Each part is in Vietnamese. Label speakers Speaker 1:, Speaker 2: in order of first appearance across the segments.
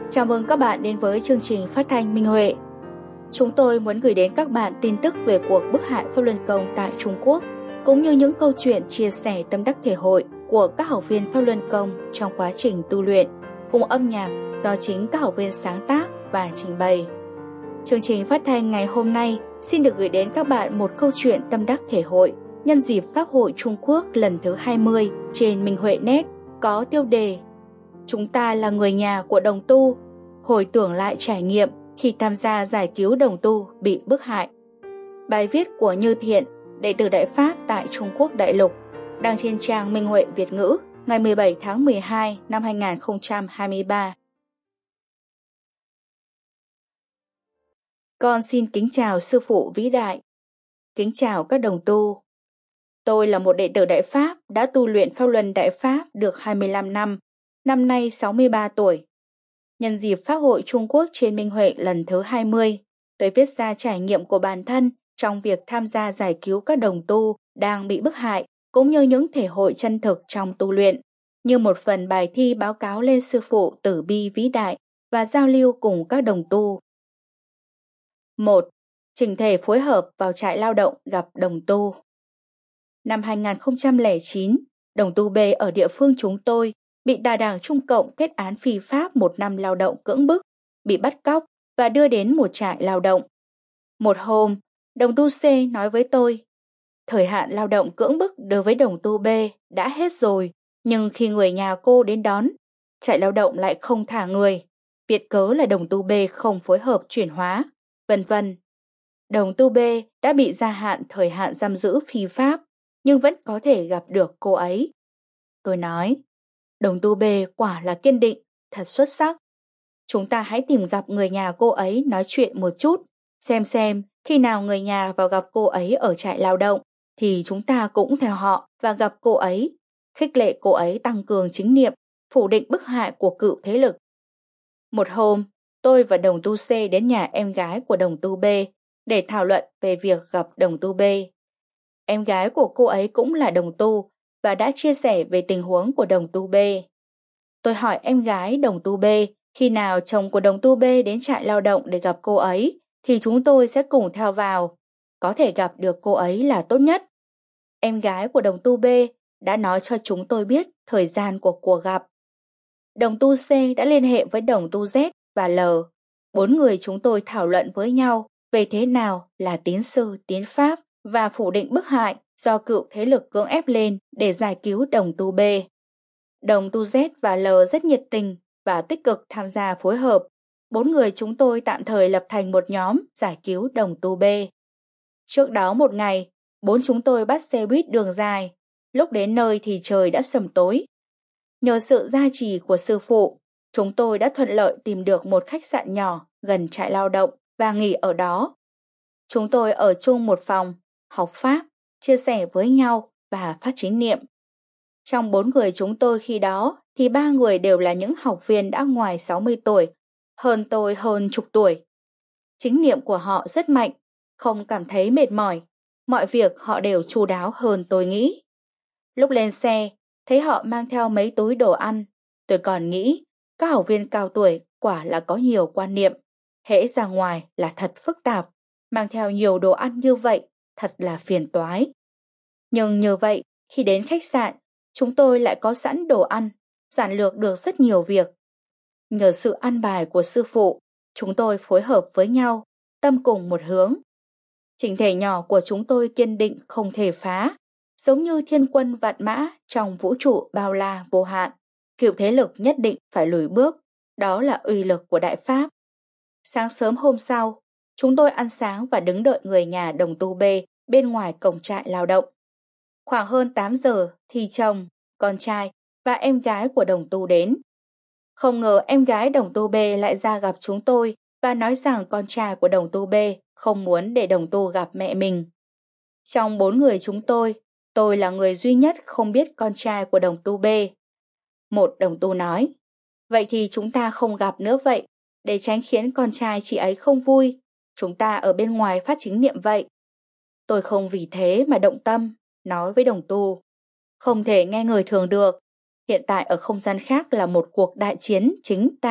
Speaker 1: Chào mừng các bạn đến với chương trình phát thanh Minh Huệ. Chúng tôi muốn gửi đến các bạn tin tức về cuộc bức hại Pháp Luân Công tại Trung Quốc, cũng như những câu chuyện chia sẻ tâm đắc thể hội của các học viên Pháp Luân Công trong quá trình tu luyện, cùng âm nhạc do chính các học viên sáng tác và trình bày. Chương trình phát thanh ngày hôm nay xin được gửi đến các bạn một câu chuyện tâm đắc thể hội nhân dịp Pháp hội Trung Quốc lần thứ 20 trên Minh Huệ Net, có tiêu đề Chúng ta là người nhà của đồng tu, hồi tưởng lại trải nghiệm khi tham gia giải cứu đồng tu bị bức hại. Bài viết của Như Thiện, đệ tử Đại Pháp tại Trung Quốc đại lục, đăng trên trang Minh Huệ Việt ngữ ngày 17 tháng 12 năm 2023. Con xin kính chào sư phụ vĩ đại. Kính chào các đồng tu. Tôi là một đệ tử Đại Pháp đã tu luyện Pháp Luân Đại Pháp được 25 năm, năm nay 63 tuổi. Nhân dịp Pháp hội Trung Quốc trên Minh Huệ lần thứ 20, tôi viết ra trải nghiệm của bản thân trong việc tham gia giải cứu các đồng tu đang bị bức hại, cũng như những thể hội chân thực trong tu luyện, như một phần bài thi báo cáo lên sư phụ tử bi vĩ đại và giao lưu cùng các đồng tu. 1. Chỉnh thể phối hợp vào trại lao động gặp đồng tu. Năm 2009, đồng tu B ở địa phương chúng tôi bị Đà Đảng Trung Cộng kết án phi pháp 1 năm lao động cưỡng bức, bị bắt cóc và đưa đến một trại lao động. Một hôm, đồng tu C nói với tôi, thời hạn lao động cưỡng bức đối với đồng tu B đã hết rồi, nhưng khi người nhà cô đến đón, trại lao động lại không thả người, viện cớ là đồng tu B không phối hợp chuyển hóa, vân vân. Đồng tu B đã bị gia hạn thời hạn giam giữ phi pháp, nhưng vẫn có thể gặp được cô ấy. Tôi nói, đồng tu B quả là kiên định, thật xuất sắc. Chúng ta hãy tìm gặp người nhà cô ấy nói chuyện một chút, xem khi nào người nhà vào gặp cô ấy ở trại lao động, thì chúng ta cũng theo họ và gặp cô ấy, khích lệ cô ấy tăng cường chính niệm, phủ định bức hại của cựu thế lực. Một hôm, tôi và đồng tu C đến nhà em gái của đồng tu B để thảo luận về việc gặp đồng tu B. Em gái của cô ấy cũng là đồng tu và đã chia sẻ về tình huống của đồng tu B. Tôi hỏi em gái đồng tu B khi nào chồng của đồng tu B đến trại lao động để gặp cô ấy thì chúng tôi sẽ cùng theo vào. Có thể gặp được cô ấy là tốt nhất. Em gái của đồng tu B đã nói cho chúng tôi biết thời gian của cuộc gặp. Đồng tu C đã liên hệ với đồng tu Z và L. 4 người chúng tôi thảo luận với nhau về thế nào là tín sư tín pháp và phủ định bức hại do cựu thế lực cưỡng ép lên để giải cứu đồng tu B. Đồng tu Z và L rất nhiệt tình và tích cực tham gia phối hợp. 4 người chúng tôi tạm thời lập thành một nhóm giải cứu đồng tu B. Trước đó một ngày, 4 chúng tôi bắt xe buýt đường dài. Lúc đến nơi thì trời đã sầm tối. Nhờ sự gia trì của sư phụ, chúng tôi đã thuận lợi tìm được một khách sạn nhỏ gần trại lao động và nghỉ ở đó. Chúng tôi ở chung một phòng, học Pháp, chia sẻ với nhau và phát chính niệm. Trong 4 người chúng tôi khi đó thì 3 người đều là những học viên đã ngoài 60 tuổi, hơn tôi hơn chục tuổi. Chính niệm của họ rất mạnh, không cảm thấy mệt mỏi, mọi việc họ đều chu đáo hơn tôi nghĩ. Lúc lên xe, thấy họ mang theo mấy túi đồ ăn, tôi còn nghĩ các học viên cao tuổi quả là có nhiều quan niệm, hễ ra ngoài là thật phức tạp, mang theo nhiều đồ ăn như vậy thật là phiền toái. Nhưng nhờ vậy, khi đến khách sạn, chúng tôi lại có sẵn đồ ăn, giản lược được rất nhiều việc. Nhờ sự an bài của sư phụ, chúng tôi phối hợp với nhau, tâm cùng một hướng. Chỉnh thể nhỏ của chúng tôi kiên định không thể phá, giống như thiên quân vạn mã trong vũ trụ bao la vô hạn. Cựu thế lực nhất định phải lùi bước, đó là uy lực của Đại Pháp. Sáng sớm hôm sau, chúng tôi ăn sáng và đứng đợi người nhà đồng tu B bên ngoài cổng trại lao động. Khoảng hơn 8 giờ thì chồng, con trai và em gái của đồng tu đến. Không ngờ em gái đồng tu B lại ra gặp chúng tôi và nói rằng con trai của đồng tu B không muốn để đồng tu gặp mẹ mình. Trong 4 người chúng tôi là người duy nhất không biết con trai của đồng tu B. Một đồng tu nói, vậy thì chúng ta không gặp nữa vậy, để tránh khiến con trai chị ấy không vui. Chúng ta ở bên ngoài phát chính niệm vậy. Tôi không vì thế mà động tâm, nói với đồng tu. Không thể nghe người thường được. Hiện tại ở không gian khác là một cuộc đại chiến chính tà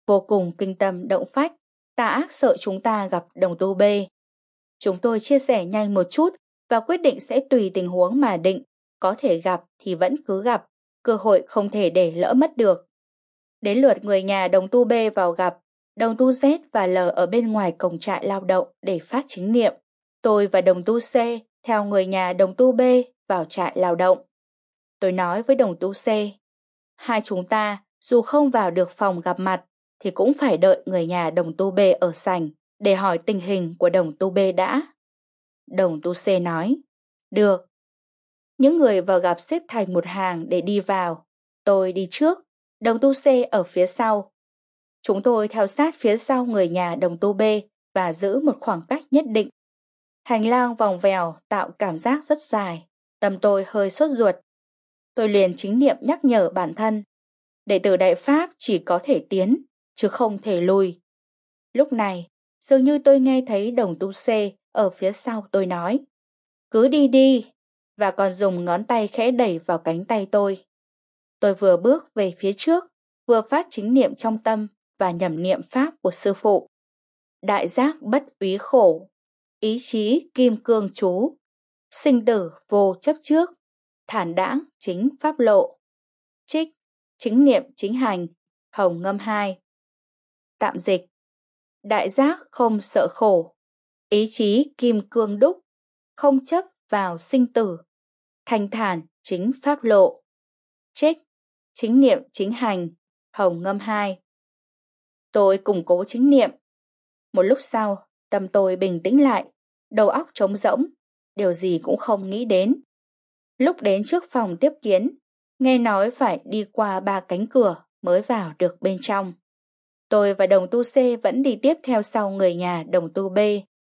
Speaker 1: vô cùng kinh tâm động phách, tà ác sợ chúng ta gặp đồng tu bê. Chúng tôi chia sẻ nhanh một chút và quyết định sẽ tùy tình huống mà định, có thể gặp thì vẫn cứ gặp, cơ hội không thể để lỡ mất được. Đến lượt người nhà đồng tu B vào gặp, đồng tu Z và L ở bên ngoài cổng trại lao động để phát chính niệm. Tôi và đồng tu C theo người nhà đồng tu B vào trại lao động. Tôi nói với đồng tu C, hai chúng ta dù không vào được phòng gặp mặt thì cũng phải đợi người nhà đồng tu B ở sảnh để hỏi tình hình của đồng tu B đã. Đồng tu C nói, được. Những người vào gặp xếp thành một hàng để đi vào. Tôi đi trước, đồng tu C ở phía sau. Chúng tôi theo sát phía sau người nhà đồng tu B và giữ một khoảng cách nhất định. Hành lang vòng vèo tạo cảm giác rất dài, tâm tôi hơi sốt ruột. Tôi liền chính niệm nhắc nhở bản thân, đệ tử Đại Pháp chỉ có thể tiến, chứ không thể lùi. Lúc này, dường như tôi nghe thấy đồng tu C ở phía sau tôi nói, cứ đi đi, và còn dùng ngón tay khẽ đẩy vào cánh tay tôi. Tôi vừa bước về phía trước, vừa phát chính niệm trong tâm và nhẩm niệm pháp của sư phụ. Đại giác bất úy khổ, ý chí kim cương chú, sinh tử vô chấp trước, thản đãng chính pháp lộ. Trích, chính niệm chính hành, Hồng Ngâm 2. Tạm dịch. Đại giác không sợ khổ, ý chí kim cương đúc, không chấp vào sinh tử, thanh thản chính pháp lộ. Trích, chính niệm chính hành, Hồng Ngâm 2. Tôi củng cố chính niệm. Một lúc sau, tâm tôi bình tĩnh lại, đầu óc trống rỗng, điều gì cũng không nghĩ đến. Lúc đến trước phòng tiếp kiến, nghe nói phải đi qua 3 cánh cửa mới vào được bên trong. Tôi và đồng tu C vẫn đi tiếp theo sau người nhà đồng tu B.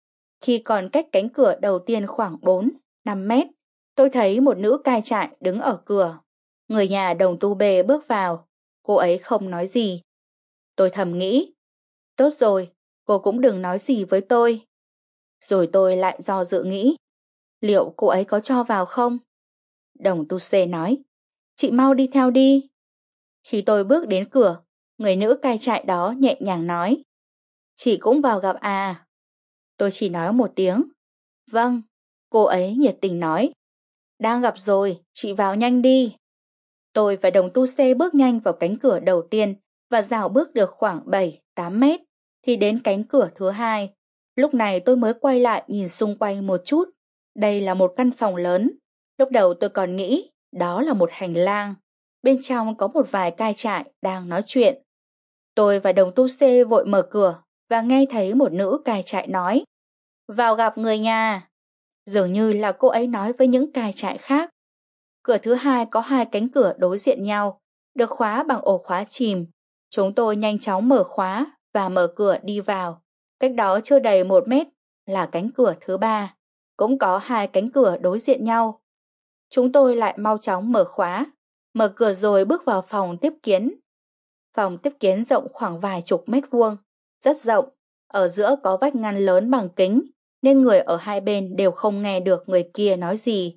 Speaker 1: Khi còn cách cánh cửa đầu tiên khoảng 4-5 mét, tôi thấy một nữ cai trại đứng ở cửa. Người nhà đồng tu B bước vào, cô ấy không nói gì. Tôi thầm nghĩ, tốt rồi, cô cũng đừng nói gì với tôi. Rồi tôi lại do dự nghĩ, liệu cô ấy có cho vào không? Đồng tu C nói, chị mau đi theo đi. Khi tôi bước đến cửa, người nữ cai trại đó nhẹ nhàng nói, chị cũng vào gặp à? Tôi chỉ nói một tiếng, vâng. Cô ấy nhiệt tình nói, đang gặp rồi, chị vào nhanh đi. Tôi và đồng tu C bước nhanh vào cánh cửa đầu tiên và dạo bước được khoảng 7-8 mét thì đến cánh cửa thứ hai. Lúc này tôi mới quay lại nhìn xung quanh một chút. Đây là một căn phòng lớn. Lúc đầu tôi còn nghĩ đó là một hành lang. Bên trong có một vài cai trại đang nói chuyện. Tôi và đồng tu C vội mở cửa và nghe thấy một nữ cai trại nói, vào gặp người nhà. Dường như là cô ấy nói với những cai trại khác. Cửa thứ hai có 2 cánh cửa đối diện nhau, được khóa bằng ổ khóa chìm. Chúng tôi nhanh chóng mở khóa và mở cửa đi vào. Cách đó chưa đầy 1 mét là cánh cửa thứ 3. Cũng có 2 cánh cửa đối diện nhau. Chúng tôi lại mau chóng mở khóa, mở cửa rồi bước vào phòng tiếp kiến. Phòng tiếp kiến rộng khoảng vài chục mét vuông, rất rộng. Ở giữa có vách ngăn lớn bằng kính, nên người ở hai bên đều không nghe được người kia nói gì.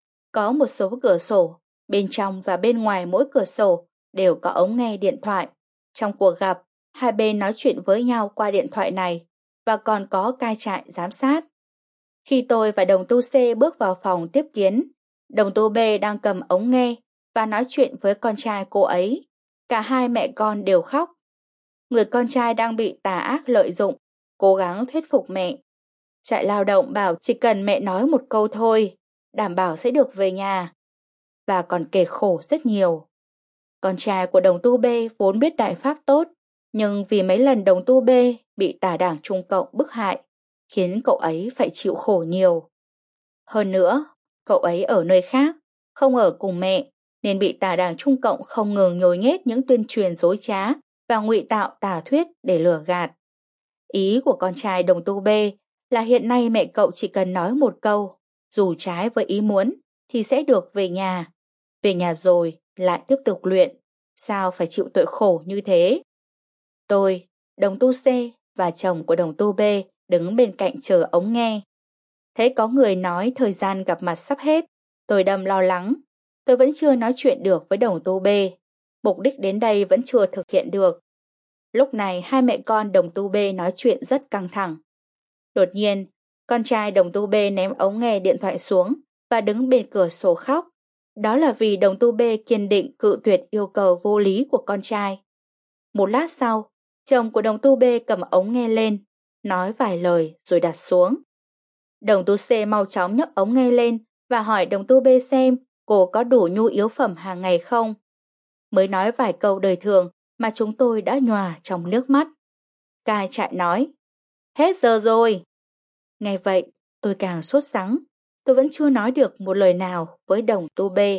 Speaker 1: Có một số cửa sổ, bên trong và bên ngoài mỗi cửa sổ đều có ống nghe điện thoại. Trong cuộc gặp, hai bên nói chuyện với nhau qua điện thoại này và còn có cai trại giám sát. Khi tôi và đồng tu C bước vào phòng tiếp kiến, đồng tu B đang cầm ống nghe và nói chuyện với con trai cô ấy. Cả hai mẹ con đều khóc. Người con trai đang bị tà ác lợi dụng, cố gắng thuyết phục mẹ. Trại lao động bảo chỉ cần mẹ nói một câu thôi, đảm bảo sẽ được về nhà. Và còn kể khổ rất nhiều. Con trai của đồng tu B vốn biết đại pháp tốt, nhưng vì mấy lần đồng tu B bị tà đảng Trung Cộng bức hại, khiến cậu ấy phải chịu khổ nhiều. Hơn nữa, cậu ấy ở nơi khác, không ở cùng mẹ, nên bị tà đảng Trung Cộng không ngừng nhồi nhét những tuyên truyền dối trá và ngụy tạo tà thuyết để lừa gạt. Ý của con trai đồng tu B là hiện nay mẹ cậu chỉ cần nói một câu, dù trái với ý muốn, thì sẽ được về nhà. Về nhà rồi lại tiếp tục luyện, sao phải chịu tội khổ như thế? Tôi, đồng tu C và chồng của đồng tu B đứng bên cạnh chờ ống nghe. Thấy có người nói thời gian gặp mặt sắp hết, tôi đâm lo lắng. Tôi vẫn chưa nói chuyện được với đồng tu B. Mục đích đến đây vẫn chưa thực hiện được. Lúc này hai mẹ con đồng tu bê nói chuyện rất căng thẳng. Đột nhiên, con trai đồng tu bê ném ống nghe điện thoại xuống và đứng bên cửa sổ khóc. Đó là vì đồng tu bê kiên định cự tuyệt yêu cầu vô lý của con trai. Một lát sau, chồng của đồng tu bê cầm ống nghe lên, nói vài lời rồi đặt xuống. Đồng tu C mau chóng nhấc ống nghe lên và hỏi đồng tu bê xem cô có đủ nhu yếu phẩm hàng ngày không. Mới nói vài câu đời thường mà chúng tôi đã nhòa trong nước mắt. Cai trại nói, hết giờ rồi. Nghe vậy, tôi càng sốt sắng. Tôi vẫn chưa nói được một lời nào với đồng tu B.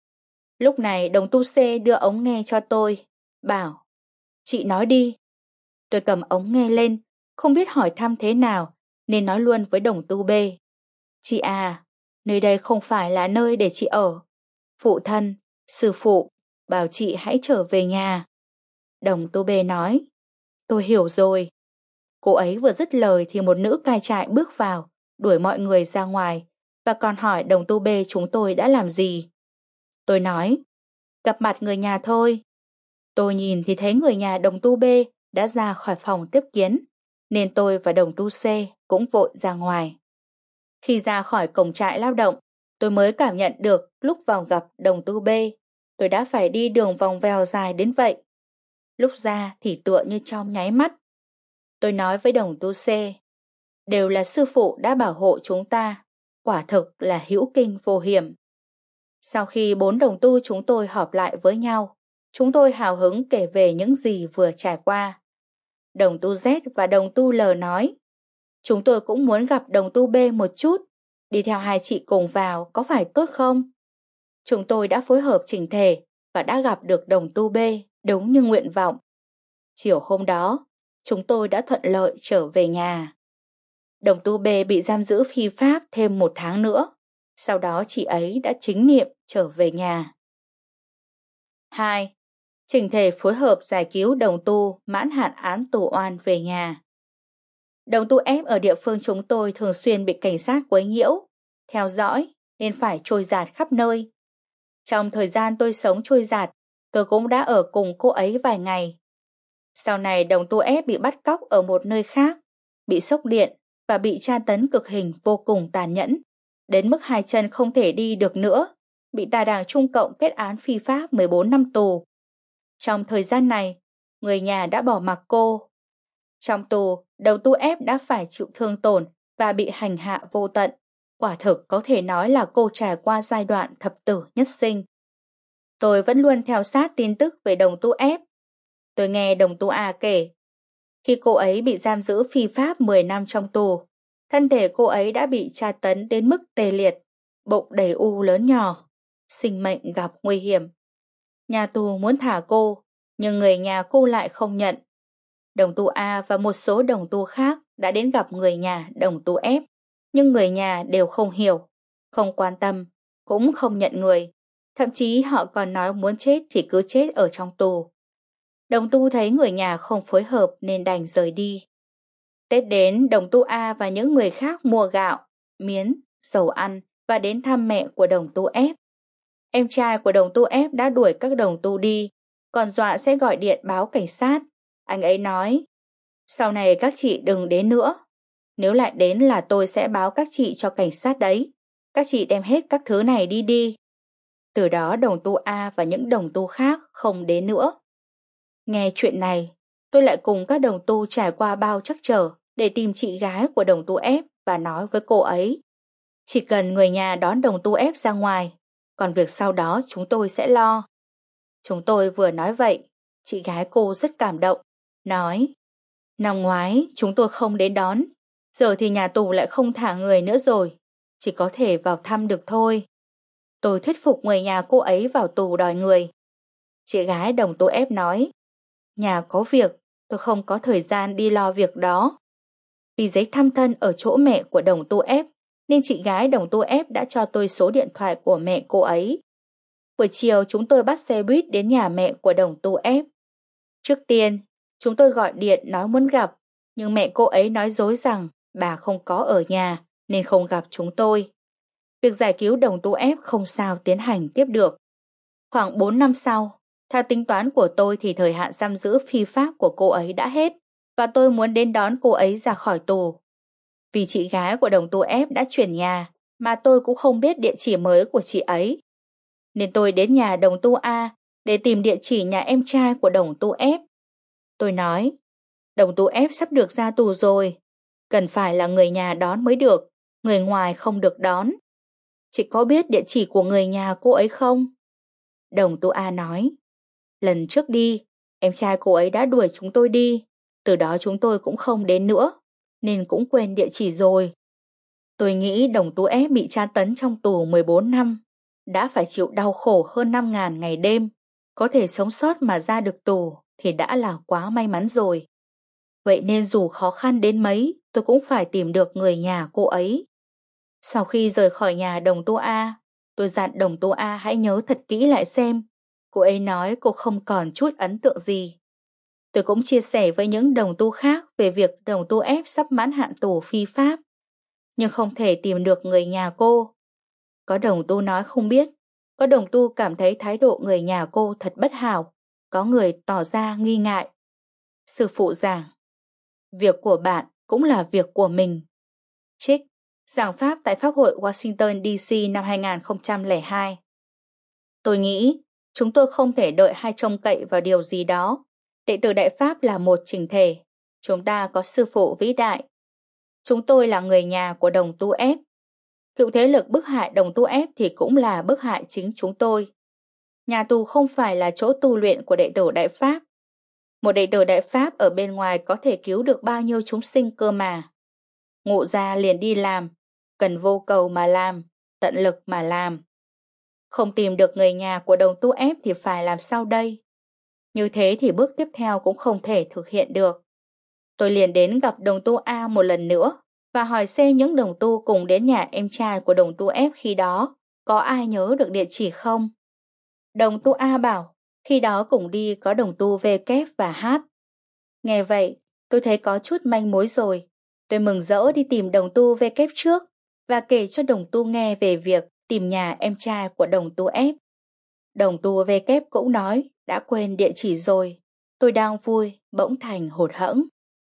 Speaker 1: Lúc này đồng tu C đưa ống nghe cho tôi, bảo, chị nói đi. Tôi cầm ống nghe lên, không biết hỏi thăm thế nào, nên nói luôn với đồng tu B. Chị à, nơi đây không phải là nơi để chị ở. Phụ thân, sư phụ, bảo chị hãy trở về nhà. Đồng tu B nói, tôi hiểu rồi. Cô ấy vừa dứt lời thì một nữ cai trại bước vào, đuổi mọi người ra ngoài và còn hỏi đồng tu B chúng tôi đã làm gì. Tôi nói, gặp mặt người nhà thôi. Tôi nhìn thì thấy người nhà đồng tu B đã ra khỏi phòng tiếp kiến, nên tôi và đồng tu C cũng vội ra ngoài. Khi ra khỏi cổng trại lao động, tôi mới cảm nhận được lúc vào gặp đồng tu B, tôi đã phải đi đường vòng vèo dài đến vậy. Lúc ra thì tựa như trong nháy mắt. Tôi nói với đồng tu C, đều là sư phụ đã bảo hộ chúng ta, quả thực là hữu kinh vô hiểm. Sau khi 4 đồng tu chúng tôi họp lại với nhau, chúng tôi hào hứng kể về những gì vừa trải qua. Đồng tu Z và đồng tu L nói, chúng tôi cũng muốn gặp đồng tu B một chút, đi theo hai chị cùng vào có phải tốt không? Chúng tôi đã phối hợp chỉnh thể và đã gặp được đồng tu B đúng như nguyện vọng. Chiều hôm đó, chúng tôi đã thuận lợi trở về nhà. Đồng tu B bị giam giữ phi pháp thêm 1 tháng nữa. Sau đó chị ấy đã chính niệm trở về nhà. 2. Chỉnh thể phối hợp giải cứu đồng tu mãn hạn án tù oan về nhà. Đồng tu F ở địa phương chúng tôi thường xuyên bị cảnh sát quấy nhiễu, theo dõi nên phải trôi dạt khắp nơi. Trong thời gian tôi sống trôi dạt, tôi cũng đã ở cùng cô ấy vài ngày. Sau này đồng tu F bị bắt cóc ở một nơi khác, bị sốc điện và bị tra tấn cực hình vô cùng tàn nhẫn, đến mức 2 chân không thể đi được nữa, bị tà đảng Trung Cộng kết án phi pháp 14 năm tù. Trong thời gian này, người nhà đã bỏ mặc cô. Trong tù, đồng tu F đã phải chịu thương tổn và bị hành hạ vô tận. Quả thực có thể nói là cô trải qua giai đoạn thập tử nhất sinh. Tôi vẫn luôn theo sát tin tức về đồng tu F. Tôi nghe đồng tu A kể, khi cô ấy bị giam giữ phi pháp 10 năm trong tù, thân thể cô ấy đã bị tra tấn đến mức tê liệt, bụng đầy u lớn nhỏ, sinh mệnh gặp nguy hiểm. Nhà tù muốn thả cô, nhưng người nhà cô lại không nhận. Đồng tu A và một số đồng tu khác đã đến gặp người nhà đồng tu F, nhưng người nhà đều không hiểu, không quan tâm, cũng không nhận người. Thậm chí họ còn nói muốn chết thì cứ chết ở trong tù. Đồng tu thấy người nhà không phối hợp nên đành rời đi. Tết đến, đồng tu A và những người khác mua gạo, miến, dầu ăn và đến thăm mẹ của đồng tu F. Em trai của đồng tu F đã đuổi các đồng tu đi, còn dọa sẽ gọi điện báo cảnh sát. Anh ấy nói, sau này các chị đừng đến nữa. Nếu lại đến là tôi sẽ báo các chị cho cảnh sát đấy. Các chị đem hết các thứ này đi đi. Từ đó đồng tu A và những đồng tu khác không đến nữa. Nghe chuyện này, tôi lại cùng các đồng tu trải qua bao trắc trở để tìm chị gái của đồng tu F và nói với cô ấy. Chỉ cần người nhà đón đồng tu F ra ngoài, còn việc sau đó chúng tôi sẽ lo. Chúng tôi vừa nói vậy, chị gái cô rất cảm động, nói, năm ngoái chúng tôi không đến đón, giờ thì nhà tù lại không thả người nữa rồi, chỉ có thể vào thăm được thôi. Tôi thuyết phục người nhà cô ấy vào tù đòi người. Chị gái đồng tu F nói, nhà có việc, tôi không có thời gian đi lo việc đó. Vì giấy thăm thân ở chỗ mẹ của đồng tu F, nên chị gái đồng tu F đã cho tôi số điện thoại của mẹ cô ấy. Buổi chiều chúng tôi bắt xe buýt đến nhà mẹ của đồng tu F. Trước tiên, chúng tôi gọi điện nói muốn gặp, nhưng mẹ cô ấy nói dối rằng bà không có ở nhà nên không gặp chúng tôi. Việc giải cứu đồng tu F không sao tiến hành tiếp được. Khoảng 4 năm sau, Theo tính toán của tôi thì thời hạn giam giữ phi pháp của cô ấy đã hết và tôi muốn đến đón cô ấy ra khỏi tù. Vì chị gái của đồng tu ép đã chuyển nhà mà tôi cũng không biết địa chỉ mới của chị ấy. Nên tôi đến nhà đồng tu A để tìm địa chỉ nhà em trai của đồng tu ép. Tôi nói, đồng tu ép sắp được ra tù rồi, cần phải là người nhà đón mới được, người ngoài không được đón. Chị có biết địa chỉ của người nhà cô ấy không? Đồng tu A nói, lần trước đi, em trai cô ấy đã đuổi chúng tôi đi, từ đó chúng tôi cũng không đến nữa, nên cũng quên địa chỉ rồi. Tôi nghĩ đồng tu ép bị tra tấn trong tù 14 năm, đã phải chịu đau khổ hơn 5.000 ngày đêm, có thể sống sót mà ra được tù thì đã là quá may mắn rồi. Vậy nên dù khó khăn đến mấy, tôi cũng phải tìm được người nhà cô ấy. Sau khi rời khỏi nhà đồng tu A, tôi dặn đồng tu A hãy nhớ thật kỹ lại xem. Cô ấy nói cô không còn chút ấn tượng gì. Tôi cũng chia sẻ với những đồng tu khác về việc đồng tu ép sắp mãn hạn tù phi pháp, nhưng không thể tìm được người nhà cô. Có đồng tu nói không biết, có đồng tu cảm thấy thái độ người nhà cô thật bất hảo, có người tỏ ra nghi ngại. Sư phụ giảng, việc của bạn cũng là việc của mình. Trích, giảng pháp tại Pháp hội Washington DC năm 2002. Tôi nghĩ, chúng tôi không thể đợi hay trông cậy vào điều gì đó. Đệ tử Đại Pháp là một chỉnh thể. Chúng ta có sư phụ vĩ đại. Chúng tôi là người nhà của đồng tu ép. Cựu thế lực bức hại đồng tu ép thì cũng là bức hại chính chúng tôi. Nhà tù không phải là chỗ tu luyện của đệ tử Đại Pháp. Một đệ tử Đại Pháp ở bên ngoài có thể cứu được bao nhiêu chúng sinh cơ mà. Ngộ ra liền đi làm, cần vô cầu mà làm, tận lực mà làm. Không tìm được người nhà của đồng tu ép thì phải làm sao đây? Như thế thì bước tiếp theo cũng không thể thực hiện được. Tôi liền đến gặp đồng tu A một lần nữa và hỏi xem những đồng tu cùng đến nhà em trai của đồng tu F khi đó có ai nhớ được địa chỉ không. Đồng tu A bảo khi đó cùng đi có đồng tu V kép và H. Nghe vậy, tôi thấy có chút manh mối rồi. Tôi mừng rỡ đi tìm đồng tu V kép trước và kể cho đồng tu nghe về việc tìm nhà em trai của đồng tu F. Đồng tu V kép cũng nói đã quên địa chỉ rồi. Tôi đang vui, bỗng thành hụt hẫng.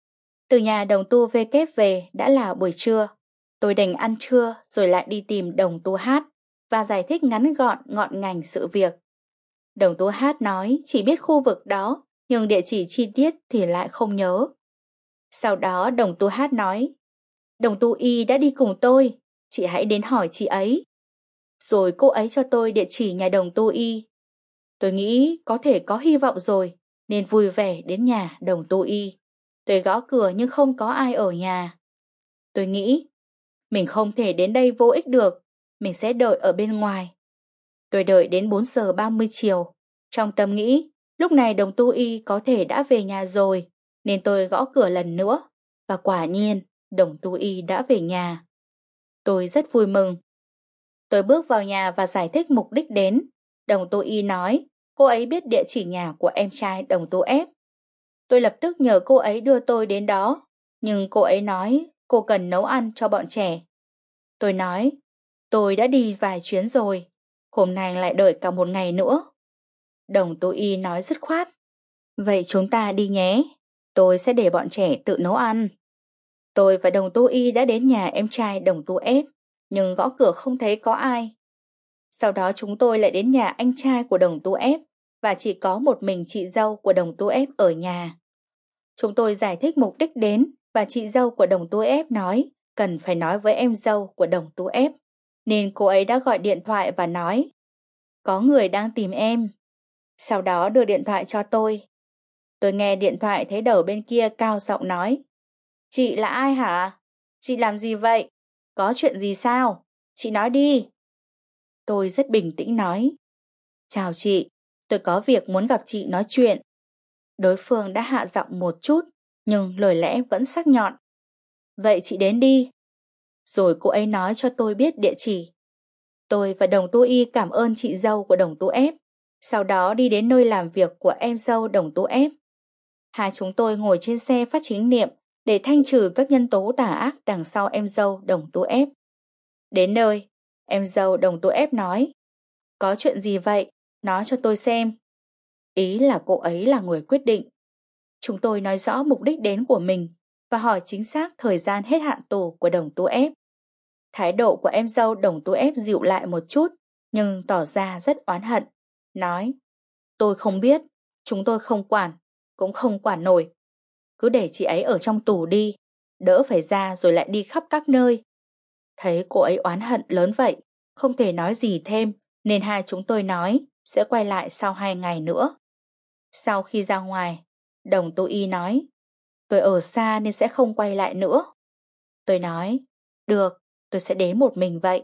Speaker 1: Từ nhà đồng tu V kép về đã là buổi trưa. Tôi đành ăn trưa rồi lại đi tìm đồng tu H và giải thích ngắn gọn ngọn ngành sự việc. Đồng tu H nói chỉ biết khu vực đó, nhưng địa chỉ chi tiết thì lại không nhớ. Sau đó đồng tu H nói, đồng tu Y đã đi cùng tôi, chị hãy đến hỏi chị ấy. Rồi cô ấy cho tôi địa chỉ nhà đồng tu Y. Tôi nghĩ có thể có hy vọng rồi, nên vui vẻ đến nhà đồng tu Y. Tôi gõ cửa nhưng không có ai ở nhà. Tôi nghĩ, mình không thể đến đây vô ích được, mình sẽ đợi ở bên ngoài. Tôi đợi đến 4 giờ 30 chiều, trong tâm nghĩ, lúc này đồng tu Y có thể đã về nhà rồi, nên tôi gõ cửa lần nữa, và quả nhiên, đồng tu Y đã về nhà. Tôi rất vui mừng. Tôi bước vào nhà và giải thích mục đích đến. Đồng tu Y nói, cô ấy biết địa chỉ nhà của em trai đồng tu F. Tôi lập tức nhờ cô ấy đưa tôi đến đó, nhưng cô ấy nói cô cần nấu ăn cho bọn trẻ. Tôi nói, tôi đã đi vài chuyến rồi, hôm nay lại đợi cả một ngày nữa. Đồng tu Y nói dứt khoát, vậy chúng ta đi nhé, tôi sẽ để bọn trẻ tự nấu ăn. Tôi và đồng tu Y đã đến nhà em trai đồng tu F, nhưng gõ cửa không thấy có ai. Sau đó chúng tôi lại đến nhà anh trai của đồng tu F, và chỉ có một mình chị dâu của đồng tu F ở nhà. Chúng tôi giải thích mục đích đến và chị dâu của đồng tu F nói cần phải nói với em dâu của đồng tu F, nên cô ấy đã gọi điện thoại và nói có người đang tìm em. Sau đó đưa điện thoại cho tôi. Tôi nghe điện thoại thấy đầu bên kia cao giọng nói, chị là ai hả? Chị làm gì vậy? Có chuyện gì sao? Chị nói đi. Tôi rất bình tĩnh nói, chào chị, tôi có việc muốn gặp chị nói chuyện. Đối phương đã hạ giọng một chút, nhưng lời lẽ vẫn sắc nhọn. Vậy chị đến đi. Rồi cô ấy nói cho tôi biết địa chỉ. Tôi và đồng tu Y cảm ơn chị dâu của đồng tu F, sau đó đi đến nơi làm việc của em dâu đồng tu F. Hai chúng tôi ngồi trên xe phát chính niệm để thanh trừ các nhân tố tà ác đằng sau em dâu đồng tu F. Đến nơi, em dâu đồng tu F nói, có chuyện gì vậy? Nói cho tôi xem. Ý là cô ấy là người quyết định. Chúng tôi nói rõ mục đích đến của mình và hỏi chính xác thời gian hết hạn tù của đồng tu ép. Thái độ của em dâu đồng tu ép dịu lại một chút, nhưng tỏ ra rất oán hận. Nói, tôi không biết, chúng tôi không quản, cũng không quản nổi. Cứ để chị ấy ở trong tù đi, đỡ phải ra rồi lại đi khắp các nơi. Thấy cô ấy oán hận lớn vậy, không thể nói gì thêm, nên hai chúng tôi nói sẽ quay lại sau 2 ngày nữa. Sau khi ra ngoài, đồng tu y nói, tôi ở xa nên sẽ không quay lại nữa. Tôi nói, được, tôi sẽ đến một mình vậy.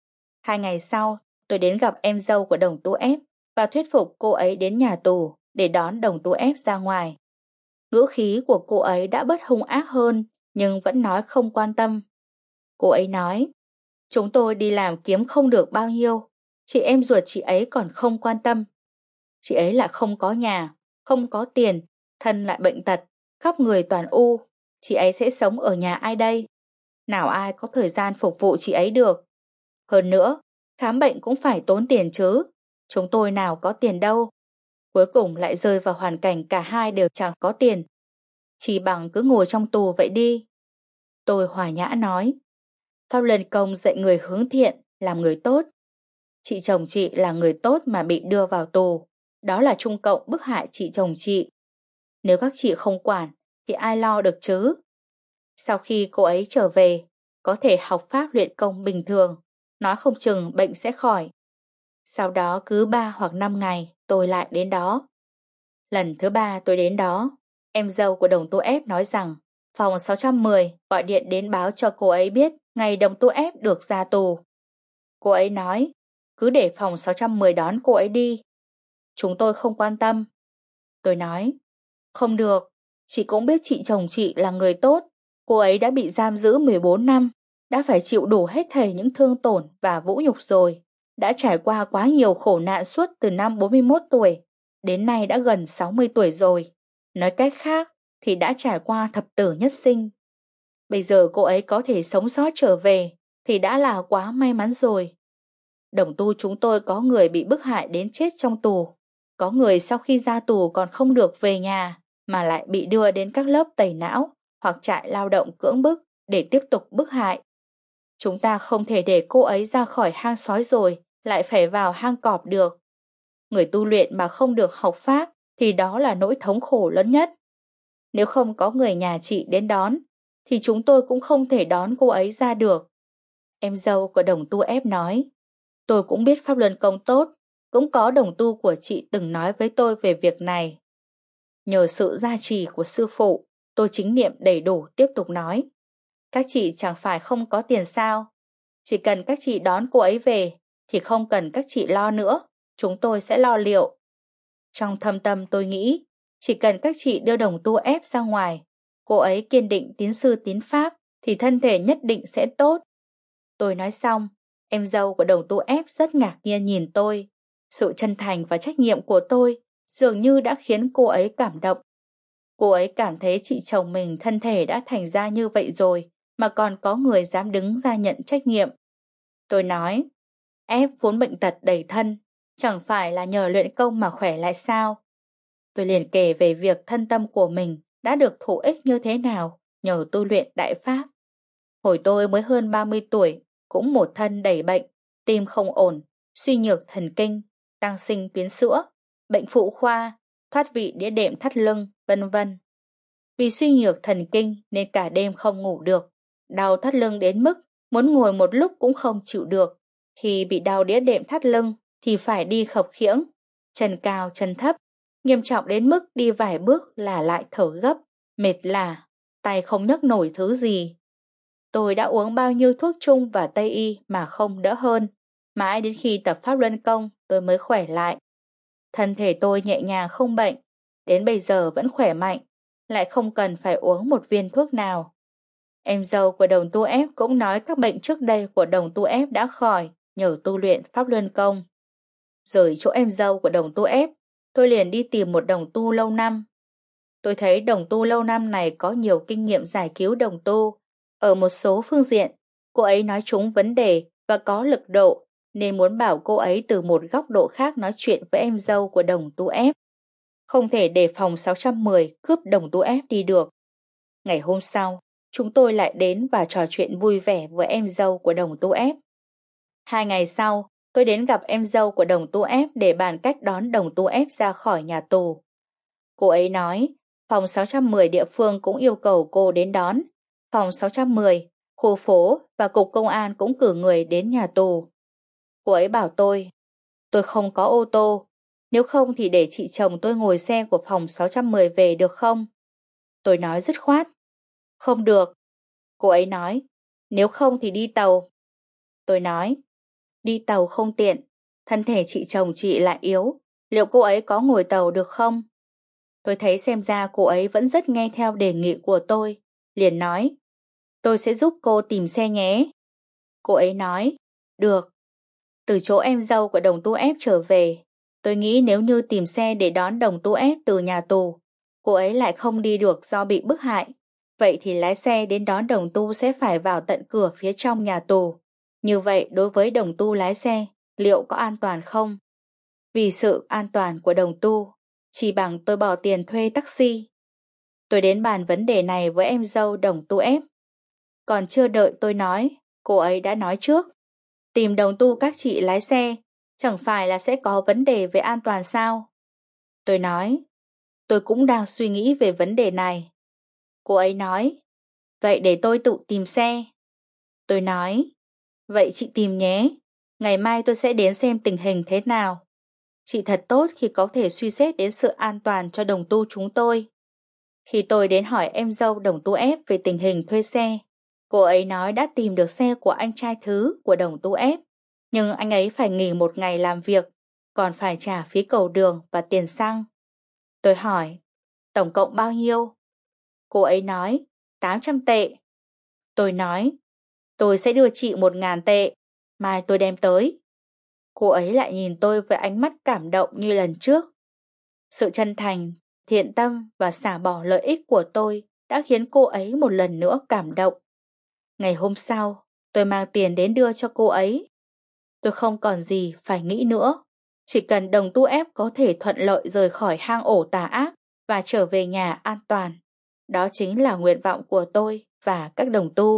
Speaker 1: 2 ngày sau, tôi đến gặp em dâu của đồng tu ép và thuyết phục cô ấy đến nhà tù để đón đồng tu ép ra ngoài. Ngữ khí của cô ấy đã bớt hung ác hơn, nhưng vẫn nói không quan tâm. Cô ấy nói, chúng tôi đi làm kiếm không được bao nhiêu, chị em ruột chị ấy còn không quan tâm. Chị ấy lại không có nhà, không có tiền, thân lại bệnh tật, khắp người toàn u. Chị ấy sẽ sống ở nhà ai đây? Nào ai có thời gian phục vụ chị ấy được? Hơn nữa, khám bệnh cũng phải tốn tiền chứ. Chúng tôi nào có tiền đâu. Cuối cùng lại rơi vào hoàn cảnh cả hai đều chẳng có tiền. Chỉ bằng cứ ngồi trong tù vậy đi. Tôi hòa nhã nói, Pháp Luân Công dạy người hướng thiện, làm người tốt. Chị chồng chị là người tốt mà bị đưa vào tù. Đó là Trung Cộng bức hại chị chồng chị. Nếu các chị không quản, thì ai lo được chứ? Sau khi cô ấy trở về, có thể học pháp luyện công bình thường, nói không chừng bệnh sẽ khỏi. Sau đó cứ 3 hoặc 5 ngày tôi lại đến đó. Lần thứ 3 tôi đến đó, em dâu của đồng tu ép nói rằng phòng 610 gọi điện đến báo cho cô ấy biết ngày đồng tu ép được ra tù. Cô ấy nói, cứ để phòng 610 đón cô ấy đi. Chúng tôi không quan tâm. Tôi nói, không được, chị cũng biết chị chồng chị là người tốt. Cô ấy đã bị giam giữ 14 năm, đã phải chịu đủ hết thảy những thương tổn và vũ nhục rồi. Đã trải qua quá nhiều khổ nạn suốt từ năm 41 tuổi, đến nay đã gần 60 tuổi rồi. Nói cách khác thì đã trải qua thập tử nhất sinh. Bây giờ cô ấy có thể sống sót trở về thì đã là quá may mắn rồi. Đồng tu chúng tôi có người bị bức hại đến chết trong tù. Có người sau khi ra tù còn không được về nhà mà lại bị đưa đến các lớp tẩy não hoặc trại lao động cưỡng bức để tiếp tục bức hại. Chúng ta không thể để cô ấy ra khỏi hang sói rồi lại phải vào hang cọp được. Người tu luyện mà không được học pháp thì đó là nỗi thống khổ lớn nhất. Nếu không có người nhà chị đến đón thì chúng tôi cũng không thể đón cô ấy ra được. Em dâu của đồng tu ép nói, tôi cũng biết pháp luân công tốt, cũng có đồng tu của chị từng nói với tôi về việc này. Nhờ sự gia trì của sư phụ, tôi chính niệm đầy đủ tiếp tục nói. Các chị chẳng phải không có tiền sao? Chỉ cần các chị đón cô ấy về, thì không cần các chị lo nữa, chúng tôi sẽ lo liệu. Trong thâm tâm tôi nghĩ, chỉ cần các chị đưa đồng tu ép ra ngoài, cô ấy kiên định tín sư tín pháp, thì thân thể nhất định sẽ tốt. Tôi nói xong, em dâu của đồng tu ép rất ngạc nhiên nhìn tôi. Sự chân thành và trách nhiệm của tôi dường như đã khiến cô ấy cảm động. Cô ấy cảm thấy chị chồng mình thân thể đã thành ra như vậy rồi mà còn có người dám đứng ra nhận trách nhiệm. Tôi nói, ép vốn bệnh tật đầy thân, chẳng phải là nhờ luyện công mà khỏe lại sao? Tôi liền kể về việc thân tâm của mình đã được thụ ích như thế nào nhờ tu luyện đại pháp. Hồi tôi mới hơn 30 tuổi, cũng một thân đầy bệnh, tim không ổn, suy nhược thần kinh, tăng sinh tuyến sữa, bệnh phụ khoa, thoát vị đĩa đệm thắt lưng, vân vân. Vì suy nhược thần kinh nên cả đêm không ngủ được, đau thắt lưng đến mức muốn ngồi một lúc cũng không chịu được. Khi bị đau đĩa đệm thắt lưng thì phải đi khập khiễng, chân cao chân thấp, nghiêm trọng đến mức đi vài bước là lại thở gấp, mệt lả, tay không nhấc nổi thứ gì. Tôi đã uống bao nhiêu thuốc trung và Tây y mà không đỡ hơn, mãi đến khi tập pháp luân công tôi mới khỏe lại. Thân thể tôi nhẹ nhàng không bệnh, đến bây giờ vẫn khỏe mạnh, lại không cần phải uống một viên thuốc nào. Em dâu của đồng tu ép cũng nói các bệnh trước đây của đồng tu ép đã khỏi nhờ tu luyện pháp luân công. Rời chỗ em dâu của đồng tu ép, tôi liền đi tìm một đồng tu lâu năm. Tôi thấy đồng tu lâu năm này có nhiều kinh nghiệm giải cứu đồng tu. Ở một số phương diện, cô ấy nói trúng vấn đề và có lực độ, nên muốn bảo cô ấy từ một góc độ khác nói chuyện với em dâu của đồng tu ép. Không thể để phòng 610 cướp đồng tu ép đi được. Ngày hôm sau, chúng tôi lại đến và trò chuyện vui vẻ với em dâu của đồng tu ép. 2 ngày sau, tôi đến gặp em dâu của đồng tu ép để bàn cách đón đồng tu ép ra khỏi nhà tù. Cô ấy nói, phòng 610 địa phương cũng yêu cầu cô đến đón. Phòng 610, khu phố và cục công an cũng cử người đến nhà tù. Cô ấy bảo tôi không có ô tô, nếu không thì để chị chồng tôi ngồi xe của phòng 610 về được không? Tôi nói dứt khoát, không được. Cô ấy nói, nếu không thì đi tàu. Tôi nói, đi tàu không tiện, thân thể chị chồng chị lại yếu, liệu cô ấy có ngồi tàu được không? Tôi thấy xem ra cô ấy vẫn rất nghe theo đề nghị của tôi, liền nói, tôi sẽ giúp cô tìm xe nhé. Cô ấy nói, được. Từ chỗ em dâu của đồng tu ép trở về, tôi nghĩ nếu như tìm xe để đón đồng tu ép từ nhà tù, cô ấy lại không đi được do bị bức hại. Vậy thì lái xe đến đón đồng tu sẽ phải vào tận cửa phía trong nhà tù. Như vậy đối với đồng tu lái xe, liệu có an toàn không? Vì sự an toàn của đồng tu, chỉ bằng tôi bỏ tiền thuê taxi. Tôi đến bàn vấn đề này với em dâu đồng tu ép. Còn chưa đợi tôi nói, cô ấy đã nói trước. Tìm đồng tu các chị lái xe, chẳng phải là sẽ có vấn đề về an toàn sao? Tôi nói, tôi cũng đang suy nghĩ về vấn đề này. Cô ấy nói, vậy để tôi tự tìm xe. Tôi nói, vậy chị tìm nhé, ngày mai tôi sẽ đến xem tình hình thế nào. Chị thật tốt khi có thể suy xét đến sự an toàn cho đồng tu chúng tôi. Khi tôi đến hỏi em dâu đồng tu ép về tình hình thuê xe, cô ấy nói đã tìm được xe của anh trai thứ của đồng tu ép, nhưng anh ấy phải nghỉ 1 ngày làm việc, còn phải trả phí cầu đường và tiền xăng. Tôi hỏi, tổng cộng bao nhiêu? Cô ấy nói, 800 tệ. Tôi nói, tôi sẽ đưa chị 1.000 tệ, mai tôi đem tới. Cô ấy lại nhìn tôi với ánh mắt cảm động như lần trước. Sự chân thành, thiện tâm và xả bỏ lợi ích của tôi đã khiến cô ấy một lần nữa cảm động. Ngày hôm sau, tôi mang tiền đến đưa cho cô ấy. Tôi không còn gì phải nghĩ nữa. Chỉ cần đồng tu ép có thể thuận lợi rời khỏi hang ổ tà ác và trở về nhà an toàn. Đó chính là nguyện vọng của tôi và các đồng tu.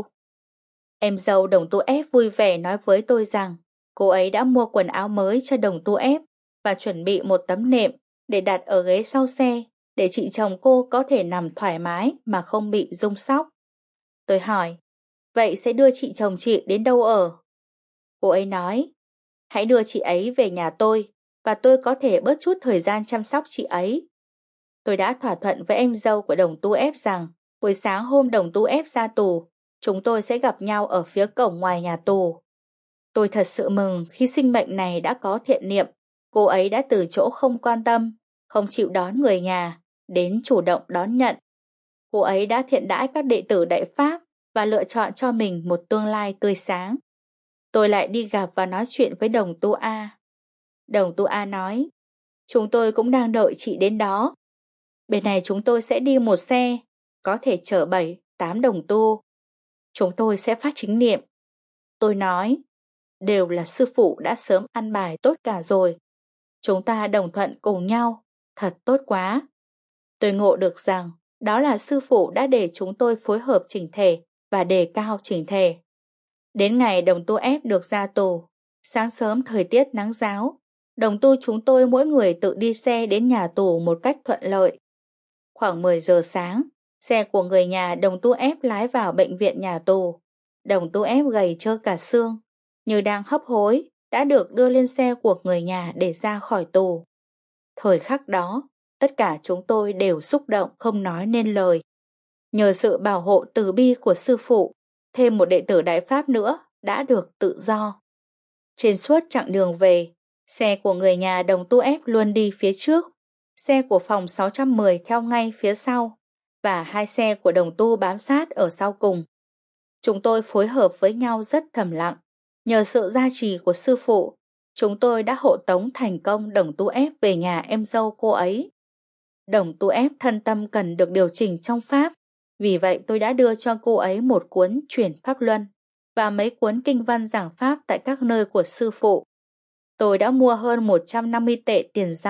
Speaker 1: Em dâu đồng tu ép vui vẻ nói với tôi rằng cô ấy đã mua quần áo mới cho đồng tu ép và chuẩn bị một tấm nệm để đặt ở ghế sau xe để chị chồng cô có thể nằm thoải mái mà không bị rung sóc. Tôi hỏi, vậy sẽ đưa chị chồng chị đến đâu ở? Cô ấy nói, hãy đưa chị ấy về nhà tôi và tôi có thể bớt chút thời gian chăm sóc chị ấy. Tôi đã thỏa thuận với em dâu của đồng tu ép rằng buổi sáng hôm đồng tu ép ra tù, chúng tôi sẽ gặp nhau ở phía cổng ngoài nhà tù. Tôi thật sự mừng khi sinh mệnh này đã có thiện niệm. Cô ấy đã từ chỗ không quan tâm, không chịu đón người nhà, đến chủ động đón nhận. Cô ấy đã thiện đãi các đệ tử Đại Pháp và lựa chọn cho mình một tương lai tươi sáng. Tôi lại đi gặp và nói chuyện với đồng tu A. Đồng tu A nói, chúng tôi cũng đang đợi chị đến đó. Bên này chúng tôi sẽ đi một xe, có thể chở 7-8 đồng tu. Chúng tôi sẽ phát chính niệm. Tôi nói, đều là sư phụ đã sớm ăn bài tốt cả rồi. Chúng ta đồng thuận cùng nhau, thật tốt quá. Tôi ngộ được rằng, đó là sư phụ đã để chúng tôi phối hợp chỉnh thể và đề cao chỉnh thể. Đến ngày đồng tu ép được ra tù, sáng sớm thời tiết nắng ráo, đồng tu chúng tôi mỗi người tự đi xe đến nhà tù một cách thuận lợi. Khoảng 10 giờ sáng, xe của người nhà đồng tu ép lái vào bệnh viện nhà tù. Đồng tu ép gầy trơ cả xương, như đang hấp hối, đã được đưa lên xe của người nhà để ra khỏi tù. Thời khắc đó, tất cả chúng tôi đều xúc động không nói nên lời. Nhờ sự bảo hộ từ bi của sư phụ, thêm một đệ tử Đại Pháp nữa đã được tự do. Trên suốt chặng đường về, xe của người nhà đồng tu ép luôn đi phía trước, xe của phòng 610 theo ngay phía sau, và 2 xe của đồng tu bám sát ở sau cùng. Chúng tôi phối hợp với nhau rất thầm lặng. Nhờ sự gia trì của sư phụ, chúng tôi đã hộ tống thành công đồng tu ép về nhà em dâu cô ấy. Đồng tu ép thân tâm cần được điều chỉnh trong Pháp, vì vậy tôi đã đưa cho cô ấy một cuốn Chuyển Pháp Luân và mấy cuốn kinh văn giảng Pháp tại các nơi của sư phụ. Tôi đã mua hơn 150 tệ tiền rau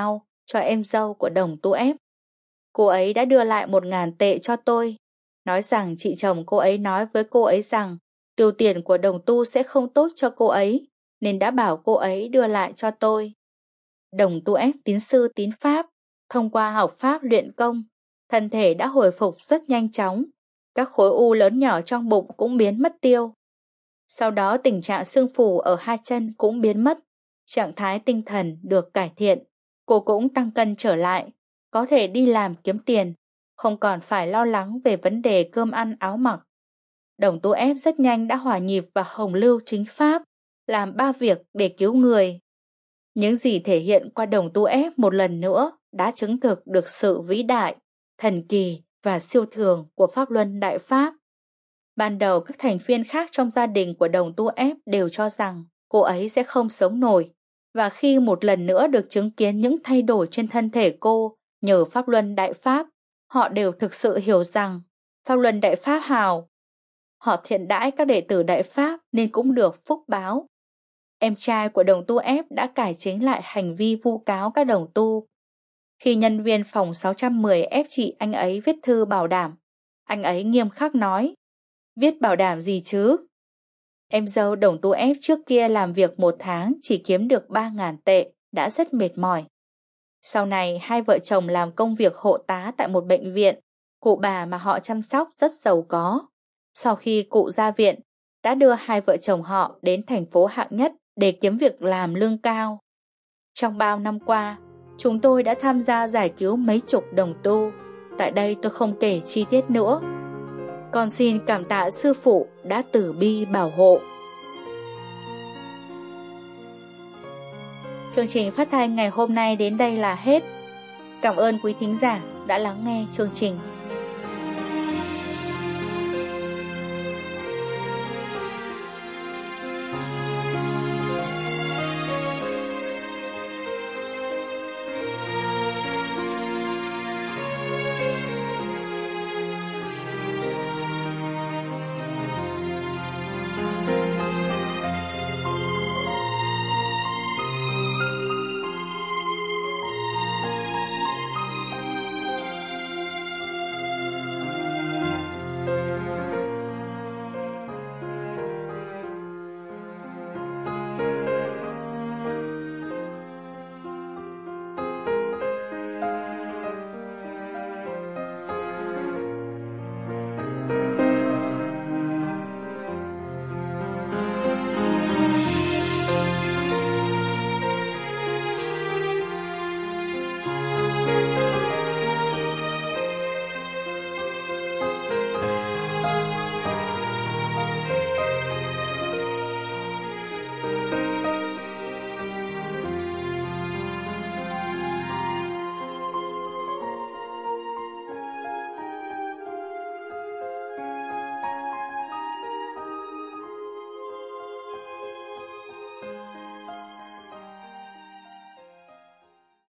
Speaker 1: cho em dâu của đồng tu ép. Cô ấy đã đưa lại 1.000 tệ cho tôi, nói rằng chị chồng cô ấy nói với cô ấy rằng tiêu tiền của đồng tu sẽ không tốt cho cô ấy, nên đã bảo cô ấy đưa lại cho tôi. Đồng tu ép tín sư tín pháp, thông qua học pháp luyện công, thân thể đã hồi phục rất nhanh chóng, các khối u lớn nhỏ trong bụng cũng biến mất tiêu. Sau đó tình trạng sưng phù ở hai chân cũng biến mất, trạng thái tinh thần được cải thiện, cô cũng tăng cân trở lại, có thể đi làm kiếm tiền, không còn phải lo lắng về vấn đề cơm ăn áo mặc. Đồng tu ép rất nhanh đã hòa nhịp vào hồng lưu chính pháp, làm 3 việc để cứu người. Những gì thể hiện qua đồng tu ép một lần nữa đã chứng thực được sự vĩ đại, thần kỳ và siêu thường của Pháp Luân Đại Pháp. Ban đầu các thành viên khác trong gia đình của đồng tu ép đều cho rằng cô ấy sẽ không sống nổi, và khi một lần nữa được chứng kiến những thay đổi trên thân thể cô nhờ Pháp Luân Đại Pháp, họ đều thực sự hiểu rằng Pháp Luân Đại Pháp hào. Họ thiện đãi các đệ tử Đại Pháp nên cũng được phúc báo. Em trai của đồng tu ép đã cải chính lại hành vi vu cáo các đồng tu. Khi nhân viên phòng 610 ép chị anh ấy viết thư bảo đảm, anh ấy nghiêm khắc nói: viết bảo đảm gì chứ? Em dâu đồng tu ép trước kia làm việc 1 tháng chỉ kiếm được 3.000 tệ, đã rất mệt mỏi. Sau này hai vợ chồng làm công việc hộ tá tại một bệnh viện, cụ bà mà họ chăm sóc rất giàu có. Sau khi cụ ra viện, đã đưa hai vợ chồng họ đến thành phố hạng nhất để kiếm việc làm lương cao. Trong bao năm qua, chúng tôi đã tham gia giải cứu mấy chục đồng tu. Tại đây tôi không kể chi tiết nữa. Con xin cảm tạ sư phụ đã từ bi bảo hộ. Chương trình phát thanh ngày hôm nay đến đây là hết. Cảm ơn quý thính giả đã lắng nghe chương trình.